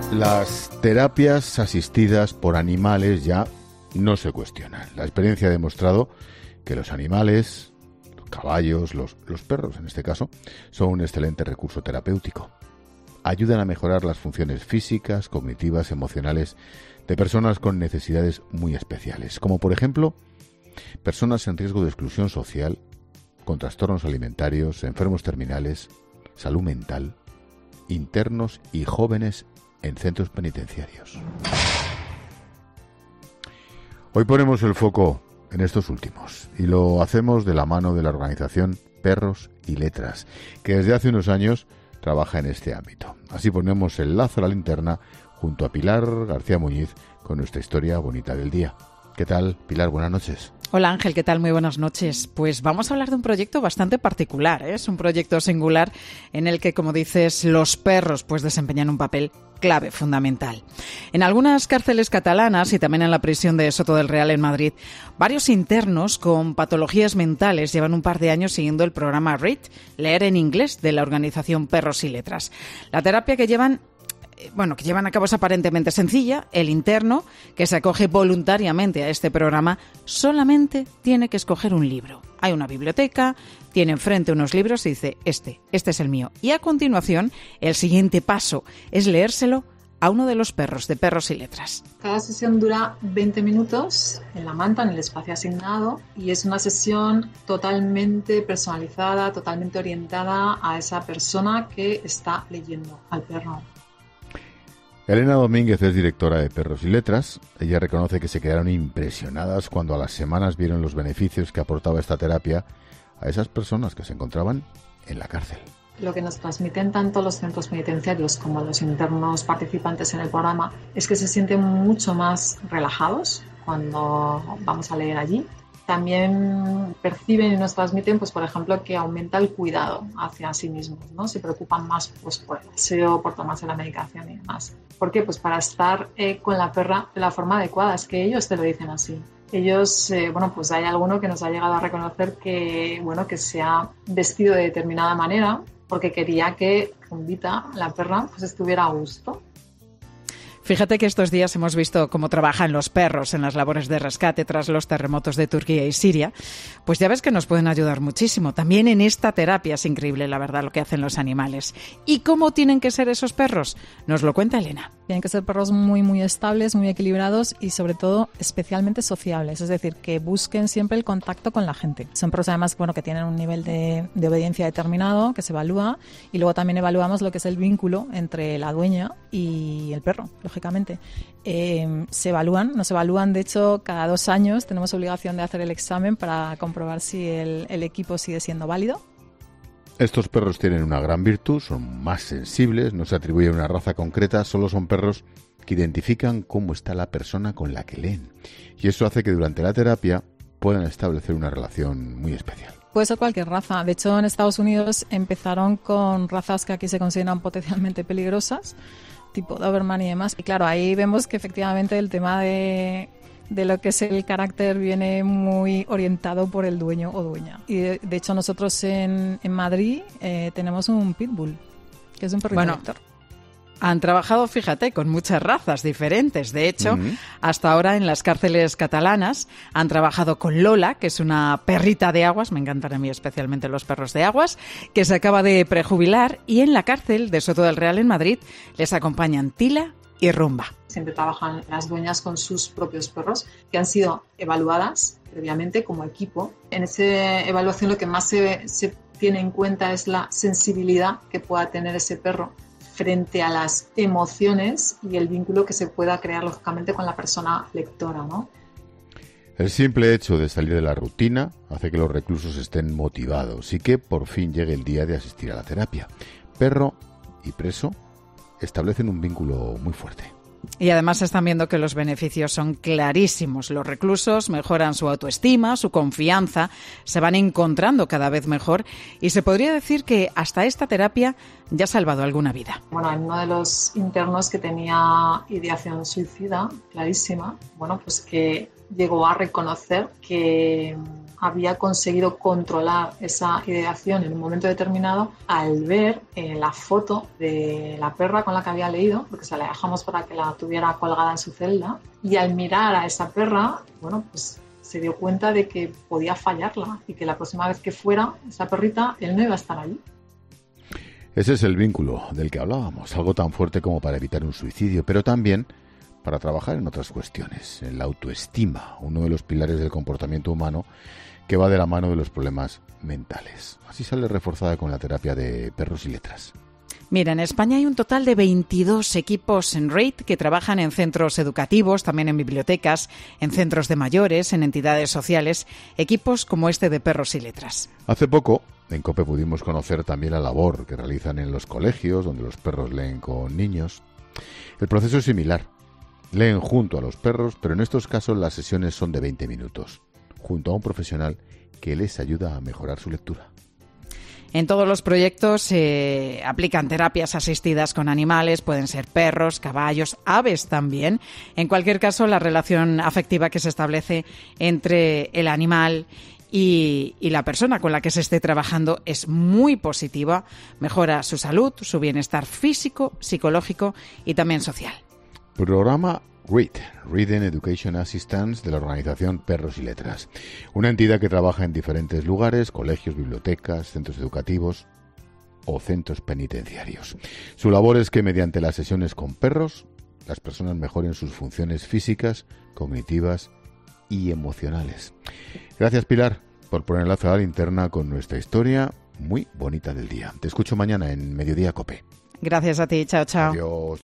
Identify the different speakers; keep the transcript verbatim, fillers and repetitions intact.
Speaker 1: Las terapias asistidas por animales ya no se cuestionan. La experiencia ha demostrado que los animales, los caballos, los, los perros en este caso, son un excelente recurso terapéutico. Ayudan a mejorar las funciones físicas, cognitivas, emocionales de personas con necesidades muy especiales, como por ejemplo personas en riesgo de exclusión social, con trastornos alimentarios, enfermos terminales, salud mental, internos y jóvenes en centros penitenciarios. Hoy ponemos el foco en estos últimos y lo hacemos de la mano de la organización Perros y Letras, que desde hace unos años trabaja en este ámbito. Así ponemos el lazo a la linterna junto a Pilar García Muñiz con nuestra historia bonita del día. ¿Qué tal, Pilar? Buenas noches.
Speaker 2: Hola Ángel, ¿qué tal? Muy buenas noches. Pues vamos a hablar de un proyecto bastante particular, ¿eh? Es un proyecto singular en el que, como dices, los perros pues desempeñan un papel clave, fundamental. En algunas cárceles catalanas y también en la prisión de Soto del Real en Madrid, varios internos con patologías mentales llevan un par de años siguiendo el programa Read, leer en inglés, de la organización Perros y Letras. La terapia que llevan Bueno, que llevan a cabo es aparentemente sencilla. El interno, que se acoge voluntariamente a este programa, solamente tiene que escoger un libro. Hay una biblioteca, tiene enfrente unos libros y dice, este, este es el mío. Y a continuación, el siguiente paso es leérselo a uno de los perros, de Perros y Letras.
Speaker 3: Cada sesión dura veinte minutos en la manta, en el espacio asignado, y es una sesión totalmente personalizada, totalmente orientada a esa persona que está leyendo al perro.
Speaker 1: Elena Domínguez es directora de Perros y Letras. Ella reconoce que se quedaron impresionadas cuando a las semanas vieron los beneficios que aportaba esta terapia a esas personas que se encontraban en la cárcel.
Speaker 3: Lo que nos transmiten tanto los centros penitenciarios como los internos participantes en el programa es que se sienten mucho más relajados cuando vamos a leer allí. También perciben y nos transmiten, pues, por ejemplo, que aumenta el cuidado hacia sí mismos, ¿no? Se preocupan más, pues, por el aseo, por tomarse la medicación y demás. ¿Por qué? Pues para estar eh, con la perra de la forma adecuada. Es que ellos te lo dicen así. Ellos, eh, bueno, pues hay alguno que nos ha llegado a reconocer que, bueno, que se ha vestido de determinada manera porque quería que Fundita, la perra, pues estuviera a gusto.
Speaker 2: Fíjate que estos días hemos visto cómo trabajan los perros en las labores de rescate tras los terremotos de Turquía y Siria. Pues ya ves que nos pueden ayudar muchísimo. También en esta terapia es increíble, la verdad, lo que hacen los animales. ¿Y cómo tienen que ser esos perros? Nos lo cuenta Elena.
Speaker 4: Tienen que ser perros muy, muy estables, muy equilibrados y, sobre todo, especialmente sociables. Es decir, que busquen siempre el contacto con la gente. Son perros, además, bueno, que tienen un nivel de, de obediencia determinado, que se evalúa. Y luego también evaluamos lo que es el vínculo entre la dueña y el perro, lógicamente. Eh, se evalúan, nos evalúan, de hecho, cada dos años tenemos obligación de hacer el examen para comprobar si el, el equipo sigue siendo válido.
Speaker 1: Estos perros tienen una gran virtud, son más sensibles, no se atribuye una raza concreta, solo son perros que identifican cómo está la persona con la que leen. Y eso hace que durante la terapia puedan establecer una relación muy especial.
Speaker 4: Puede ser cualquier raza. De hecho, en Estados Unidos empezaron con razas que aquí se consideran potencialmente peligrosas, tipo Doberman y demás. Y claro, ahí vemos que efectivamente el tema de... de lo que es el carácter viene muy orientado por el dueño o dueña. Y de, de hecho nosotros en, en Madrid eh, tenemos un pitbull, que es un perrito
Speaker 2: bueno,
Speaker 4: lector.
Speaker 2: Han trabajado, fíjate, con muchas razas diferentes. De hecho, uh-huh. hasta ahora en las cárceles catalanas han trabajado con Lola, que es una perrita de aguas, me encantan a mí especialmente los perros de aguas, que se acaba de prejubilar, y en la cárcel de Soto del Real en Madrid les acompañan Tila y Rumba.
Speaker 3: Siempre trabajan las dueñas con sus propios perros que han sido evaluadas previamente como equipo. En esa evaluación lo que más se, se tiene en cuenta es la sensibilidad que pueda tener ese perro frente a las emociones y el vínculo que se pueda crear lógicamente con la persona lectora, ¿no?
Speaker 1: El simple hecho de salir de la rutina hace que los reclusos estén motivados y que por fin llegue el día de asistir a la terapia. Perro y preso establecen un vínculo muy fuerte.
Speaker 2: Y además están viendo que los beneficios son clarísimos. Los reclusos mejoran su autoestima, su confianza, se van encontrando cada vez mejor y se podría decir que hasta esta terapia ya ha salvado alguna vida.
Speaker 3: Bueno, hay uno de los internos que tenía ideación suicida clarísima, bueno, pues que llegó a reconocer que había conseguido controlar esa ideación en un momento determinado al ver eh, la foto de la perra con la que había leído, porque se la dejamos para que la tuviera colgada en su celda, y al mirar a esa perra, bueno, pues se dio cuenta de que podía fallarla y que la próxima vez que fuera esa perrita, él no iba a estar allí.
Speaker 1: Ese es el vínculo del que hablábamos, algo tan fuerte como para evitar un suicidio, pero también para trabajar en otras cuestiones, en la autoestima, uno de los pilares del comportamiento humano que va de la mano de los problemas mentales. Así sale reforzada con la terapia de perros y letras.
Speaker 2: Mira, en España hay un total de veintidós equipos en RATE que trabajan en centros educativos, también en bibliotecas, en centros de mayores, en entidades sociales, equipos como este de Perros y Letras.
Speaker 1: Hace poco, en COPE pudimos conocer también la labor que realizan en los colegios, donde los perros leen con niños. El proceso es similar. Leen junto a los perros, pero en estos casos las sesiones son de veinte minutos, junto a un profesional que les ayuda a mejorar su lectura.
Speaker 2: En todos los proyectos se eh, aplican terapias asistidas con animales, pueden ser perros, caballos, aves también. En cualquier caso, la relación afectiva que se establece entre el animal y, y la persona con la que se esté trabajando es muy positiva, mejora su salud, su bienestar físico, psicológico y también social.
Speaker 1: Programa READ, Reading Education Assistance, de la organización Perros y Letras, una entidad que trabaja en diferentes lugares, colegios, bibliotecas, centros educativos o centros penitenciarios. Su labor es que mediante las sesiones con perros, las personas mejoren sus funciones físicas, cognitivas y emocionales. Gracias, Pilar, por poner la a la linterna con nuestra historia muy bonita del día. Te escucho mañana en Mediodía COPE.
Speaker 2: Gracias a ti, chao, chao.
Speaker 1: Adiós.